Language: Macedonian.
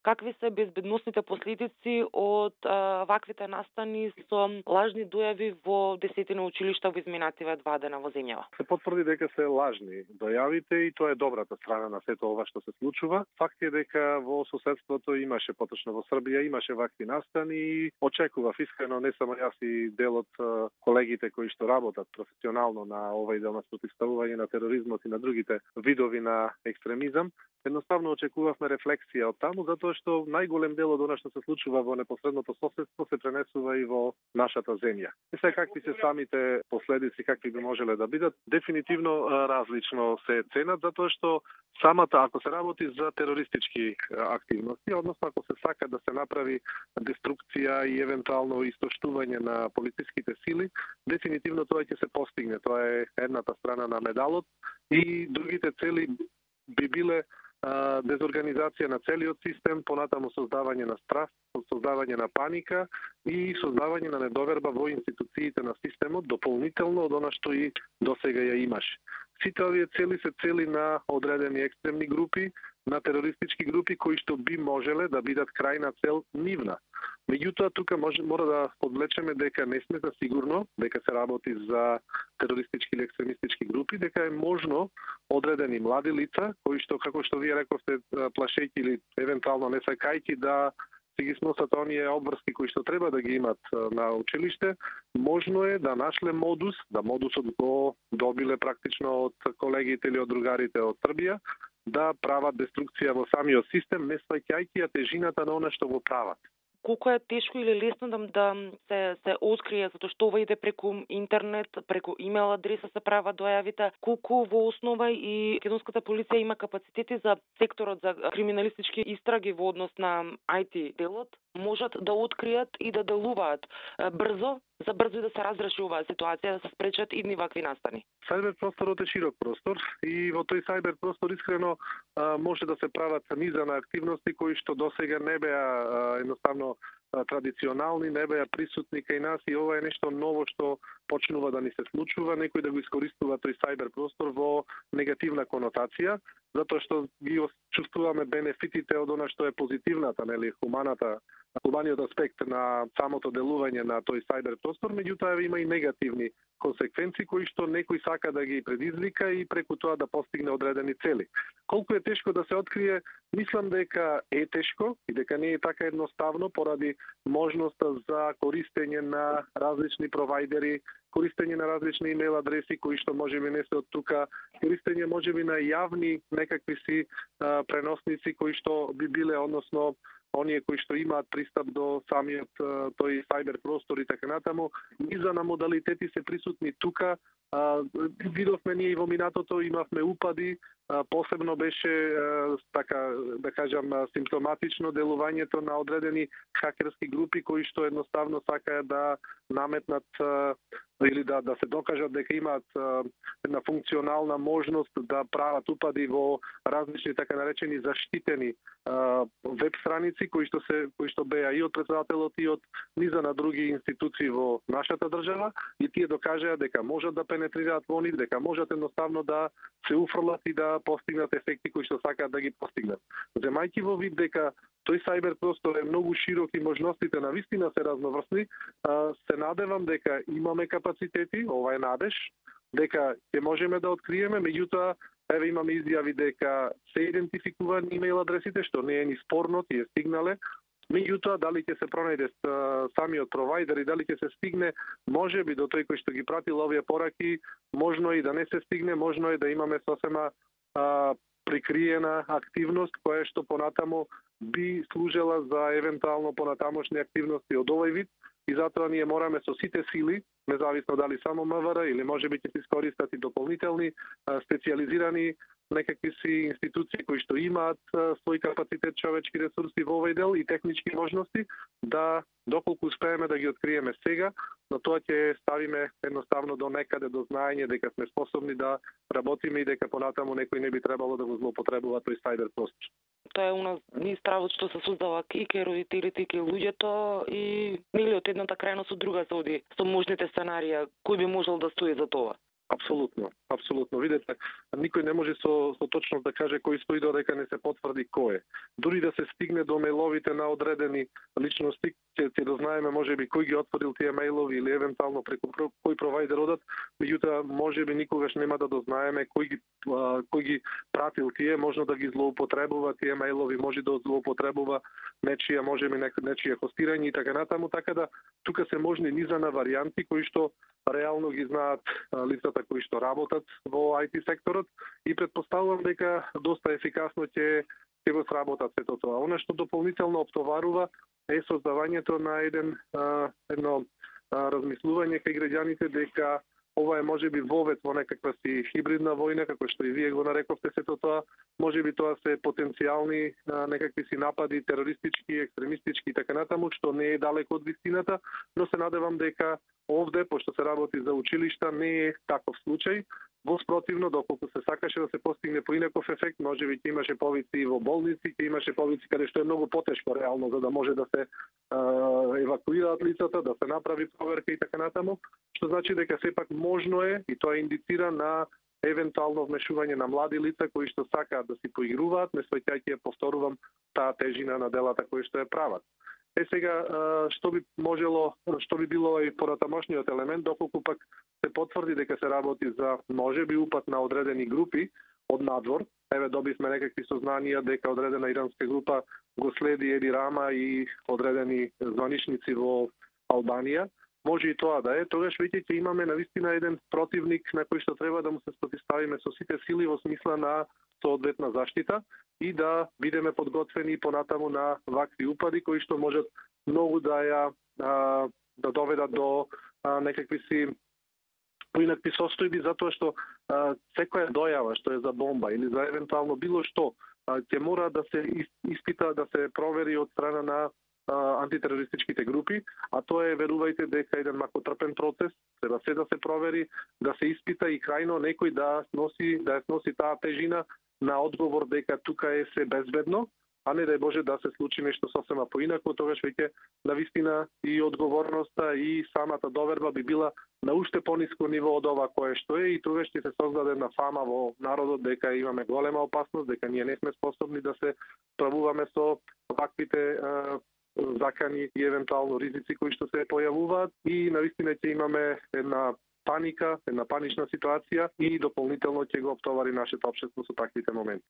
какви се безбедносните последици од ваквите настани со лажни дојави во десетина училишта во изминативе 2 дена во земјава? Се потврди дека се лажни дојавите и тоа е добрата страна на сето ова што се случува. Факт е дека во соседството имаше, поточно во Србија, имаше вакви настани и очекував искрено, не само јас и дел од колегите кои што работат професионално на овој дел на спротивставување на тероризмот и на другите видови на екстремизам, едноставно очекувавме рефлексија од таму, затоа што најголем дел од она што се случува во непосредното соседство се пренесува и во нашата земја. И сега какви се самите последици, какви би можеле да бидат, дефинитивно различно се ценат, затоа што самата, ако се работи за терористички активности, односно ако се сака да се направи деструкција и евентуално истоштување на полициските сили, дефинитивно тоа ќе се постигне. Тоа е едната страна на медалот и другите цели би биле дезорганизација на целиот систем, понатаму создавање на страх, создавање на паника и создавање на недоверба во институциите на системот, дополнително од она што и досега ја имаше. Сите овие цели се цели на одредени екстремни групи, на терористички групи кои што би можеле да бидат крајна цел нивна. Меѓутоа, тука мора да подвлечеме дека не сме за сигурно, дека се работи за терористички или екстремистички групи, дека е можно одредени млади лица, кои што, како што вие рековте, плашејќи или евентуално не сакајќи да си ги сносат оние обврски кои што треба да ги имат на училиште, можно е да нашле модус, да модусот го добиле практично од колегите или од другарите од Србија, да прават деструкција во самиот систем, не сваќајќи ја тежината на она што го прават. Колку е тешко или лесно да се открие, затоа што ова иде преку интернет, преку имейл адреса се прават дојавите, колку во основа и македонската полиција има капацитети за секторот за криминалистички истраги во однос на IT делот, можат да откријат и да делуваат брзо и да се разреши оваа ситуација, да се спречат идни вакви настани. Сајбер просторот е широк простор и во тој сајбер простор искрено може да се прават низа на активности кои што досега не беа едноставно традиционални, не беа присутни кај нас и ова е нешто ново што почнува да ни се случува, некој да го искористува тој сајбер простор во негативна конотација, затоа што ги чувствуваме бенефитите од она што е позитивната, нели, хуманиот аспект на самото делување на тој сајбер простор, меѓутоа има и негативни консеквенции кои што некој сака да ги предизвика и преку тоа да постигне одредени цели. Колку е тешко да се открие, мислам дека е тешко и дека не е така едноставно поради можноста за користење на различни провајдери, користење на различни имейл адреси кои што можеби не се од тука, користење можеби на јавни некакви си преносници кои што би биле, односно оние кои што имаат пристап до самиот тој сајбер простор и така натаму, низа на модалитети се присутни тука. Видовме ние и во минатото, имавме упади, посебно беше така да кажам симптоматично делувањето на одредени хакерски групи кои што едноставно сакаат да наметнат или да се докажат дека имаат една функционална можност да прават упади во различни така наречени заштитени веб страници кои што беа и од претседателот и од низа на други институции во нашата држава и тие докажаа дека можат да пенетрираат во нив, дека можат едноставно да се уфрлат и да постигнат ефекти кои што сакаат да ги постигнат. Земајќи во вид дека тој сајбер простор е многу широк и можностите на вистина се разноврсни, се надевам дека имаме капацитети, ова е надеж, дека ќе можеме да откриеме, меѓутоа еве имаме изјави дека се идентификувани имейл адресите, што не е ни спорно, тие стигнале. Меѓутоа, дали ќе се пронајде самиот провајдер и дали ќе се стигне, можеби до тој кој што ги пратил овие пораки, можно и да не се стигне, можно е да имаме сосема прикриена активност која што понатаму би служела за евентуално понатамошни активности од овој вид и затоа ние мораме со сите сили, независно дали само МВР или можеби ќе се искористат и дополнителни специјализирани некакви си институции кои што имаат свој капацитет човечки ресурси во овој дел и технички можности, да доколку успееме да ги откриеме сега, но тоа ќе ставиме едноставно до некаде до знаење дека сме способни да работиме и дека понатаму некој не би требало да го злоупотребува тој сајбер простор. Тоа е уна низ стравот што се создава и кај родителите и кај луѓето и нели од едната крајност од друга се оди со можните сценарија, кој би можел да стои за тоа? Апсолутно. Видете, никој не може со точност да каже кој стои додека не се потврди кој е. Дури да се стигне до мејловите на одредени личности, ќе дознаеме можеби кој ги отворил тие мејлови или евентуално преку кој провајдер одат, меѓутоа можеби никогаш нема да дознаеме кој ги пратил тие, можно да ги злоупотребува тие мејлови, може да злоупотребува нечија, можеби нечија хостирање и така натаму, така да тука се можни низана варијанти кои што реално ги знаат лицата кои што работат во IT секторот и претпоставувам дека доста ефикасно ќе го сработат сето тоа. Она што дополнително оптоварува е создавањето на едно размислување кај граѓаните дека ова е можеби вовет во некаква си хибридна војна, како што и вие го нарековте сето тоа, можеби тоа се потенцијални некакви си напади, терористички, екстремистички и така натаму, што не е далеко од вистината, но се надевам дека овде, пошто се работи за училишта, не е таков случај. Воспротивно, доколку се сакаше да се постигне поинаков ефект, можеби ќе имаше повици во болници, ќе имаше повици каде што е многу потешко реално за да може да се евакуираат лицата, да се направи проверка и така натаму, што значи дека сепак можно е и тоа индицира на евентуално вмешување на млади лица кои што сакаат да си поигруваат, не сваќајќи ја повторувам таа тежина на делата кои што ја прават. Сега, што би било и понатамошниот елемент, доколку пак се потврди дека се работи за можеби упат на одредени групи од надвор. Еве добивме некакви сознанија дека одредена иранска група го следи Еди Рама и одредени званичници во Албанија. Може и тоа да е, тогаш веќе ќе имаме навистина еден противник на кој што треба да му се спротивставиме со сите сили во смисла на соодветна заштита и да бидеме подготвени понатаму на вакви упади кои што можат многу да доведат до некакви си поинакви состојби, затоа што секоја дојава што е за бомба или за евентуално било што ќе мора да се испита, да се провери од страна на антитерористичките групи, а тоа е, верувајте, дека еден макотрпен процес, треба се да се провери, да се испита и крајно некој да сноси таа тежина на одговор дека тука е се безбедно, а не да Боже да се случи нешто сосема поинако, тогаш веќе навистина и одговорноста и самата доверба би била на уште пониско ниво од ова кое што е и тогаш ќе се создаде една фама во народот дека имаме голема опасност, дека ние не сме способни да се справуваме со ваквите закани и евентуално ризици кои што се појавуваат и навистина ќе имаме една паника, една панична ситуација и дополнително ќе го оптовари нашето општество со таквите моменти.